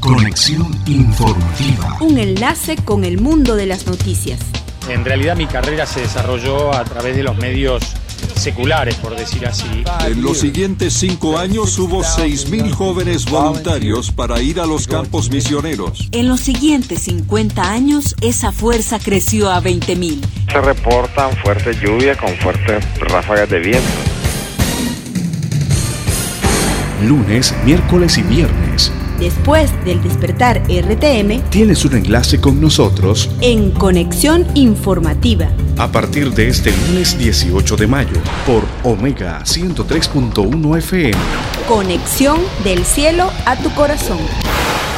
Conexión informativa. Un enlace con el mundo de las noticias. En realidad mi carrera se desarrolló a través de los medios seculares, por decir así. En los siguientes 5 años hubo 6.000 jóvenes voluntarios para ir a los campos misioneros. En los siguientes 50 años, esa fuerza creció a 20.000. Se reportan fuertes lluvias con fuertes ráfagas de viento. Lunes, miércoles y viernes. Después del despertar RTM, Tienes un enlace con nosotros en Conexión Informativa. a partir de este lunes 18 de mayo por Omega 103.1 FM. Conexión del cielo a tu corazón.